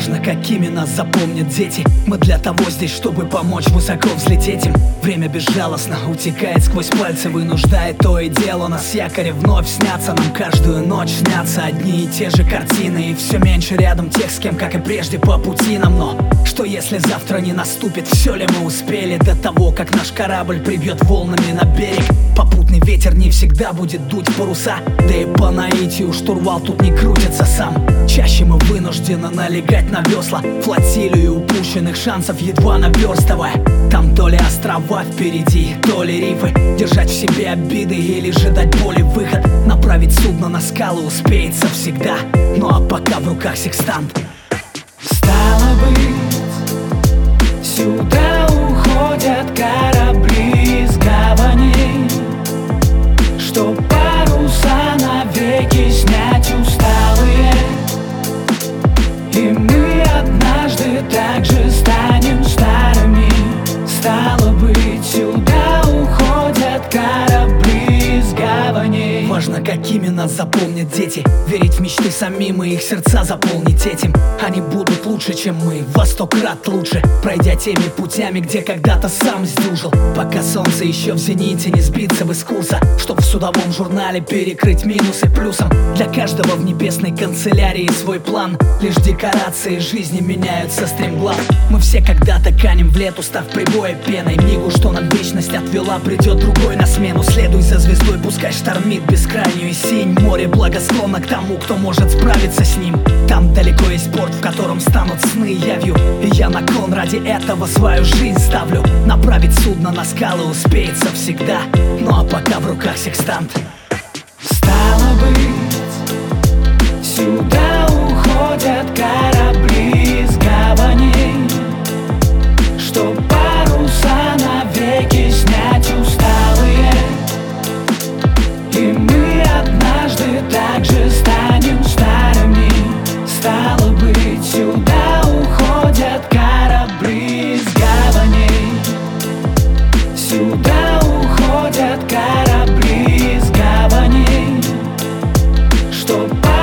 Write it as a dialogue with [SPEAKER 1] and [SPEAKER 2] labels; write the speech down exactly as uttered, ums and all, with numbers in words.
[SPEAKER 1] важно, какими нас запомнят дети. Мы для того здесь, чтобы помочь высоко взлететь им. Время безжалостно утекает сквозь пальцы, вынуждает то и дело нас якоря вновь снятся. Нам каждую ночь снятся одни и те же картины, и все меньше рядом тех, с кем, как и прежде, по пути нам. Но что если завтра не наступит? Все ли мы успели до того, как наш корабль прибьет волнами на берег? Попутный ветер не всегда будет дуть в паруса, да и по наитию штурвал тут не крутится сам. Чаще мы вынуждены налегать на весла, флотилию упущенных шансов едва наверстывая. Там то ли острова впереди, то ли рифы. Держать в себе обиды или же дать боли выход. Направить судно на скалы успеется всегда. Ну а пока в руках секстант.
[SPEAKER 2] Стало быть, сюда уходят корабли из гавани, чтоб паруса навеки снять усталые. И мы однажды также станем старыми. Стало быть, сюда уходят корабли из гавани.
[SPEAKER 1] Важно, какими нас запомнят дети. Верить в мечты самим и их сердца заполнить этим. Они будут лучше, чем мы, во сто крат лучше, пройдя теми путями, где когда-то сам сдюжил. Пока солнце еще в зените, не сбиться бы с курса, чтоб в судовом журнале перекрыть минусы плюсом. Для каждого в небесной канцелярии свой план. Лишь декорации жизни меняются стремглав. Мы все когда-то канем в лету, став прибоя пеной. Мигу, что нам вечность отвела, придет другой на смену. Следуй за звездой, пускай штормит бескрайнюю синь. Море благосклонно к тому, кто может справиться с ним. Там далеко есть порт, в котором станут сны явью. И я на кон ради этого свою жизнь ставлю. Направить судно на скалы успеется всегда. Ну а пока в руках секстант.
[SPEAKER 2] Стало быть, сюда уходят корабли из гавани, чтоб паруса навеки снять усталые. И мы однажды также станем старыми. Стало быть, сюда уходят корабли из гавани, сюда уходят корабли из гавани, чтоб